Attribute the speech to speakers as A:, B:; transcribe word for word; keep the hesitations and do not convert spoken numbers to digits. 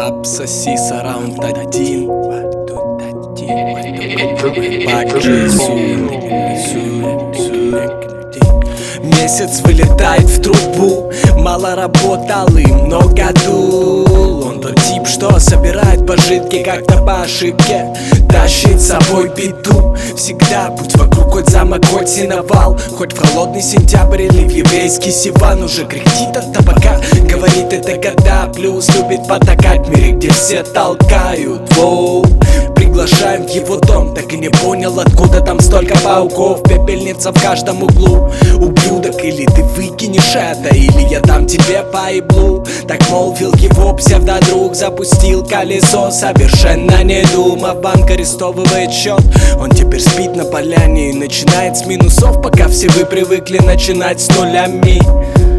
A: Обсоси сараунд один. Месяц вылетает в трубу, мало работал и много дул. Он тот тип, что собирает пожитки как-то по ошибке, тащит с собой беду. Всегда будь вокруг хоть замок, хоть сеновал, хоть в холодный сентябрь или в еврейский Сиван. Уже кряхтит от табака, говорит это года плюс, любит потакать в мире, где все толкают. Воу. Приглашаем в его дом, так и не понял, откуда там столько пауков. Пепельница в каждом углу. Ублюдок, или ты выкинешь это, или я дам тебе по еблу. Так молвил его псевдодруг, запустил колесо, совершенно не думав. Банк арестовывает счет, он теперь спит на поляне и начинает с минусов, пока все вы привыкли начинать с нулями.